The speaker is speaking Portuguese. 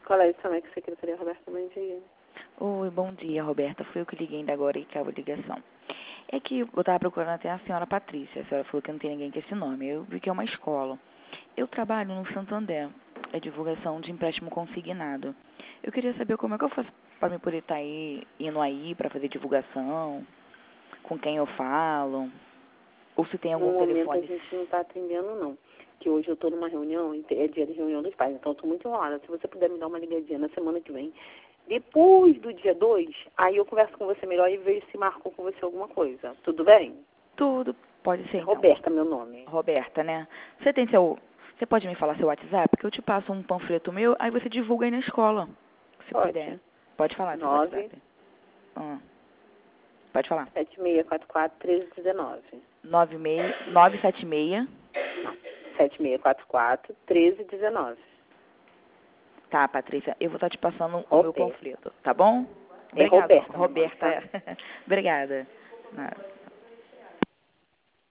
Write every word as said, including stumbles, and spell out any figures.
Colégio Samec, Secretaria Roberta, bom dia. Oi, bom dia, Roberta. Fui eu que liguei ainda agora e cabo a ligação. É que eu estava procurando até a senhora Patrícia. A senhora falou que não tem ninguém com esse nome. Eu vi que é uma escola. Eu trabalho no Santander. É divulgação de empréstimo consignado. Eu queria saber como é que eu faço para me poder estar aí, indo aí para fazer divulgação, com quem eu falo, ou se tem algum No momento a telefone. gente não está atendendo, não. Que hoje eu estou numa reunião, é dia de reunião dos pais, então eu estou muito enrolada. Se você puder me dar uma ligadinha na semana que vem, depois do dia dois, aí eu converso com você melhor e vejo se marcou com você alguma coisa. Tudo bem? Tudo pode ser, É então. Roberta, meu nome. Roberta, né? Você tem seu... Você pode me falar seu WhatsApp? Que eu te passo um panfleto meu, aí você divulga aí na escola, se Pode. puder. Pode falar seu nove WhatsApp. Ah, pode falar. sete seis quatro quatro, um três um nove. nove sete seis. sete seis quatro quatro, um três um nove. Tá, Patrícia, eu vou estar te passando o meu Roberta. panfleto, tá bom? É Obrigada, Roberta, meu nome, Roberta. tá? É. Obrigada. Nada.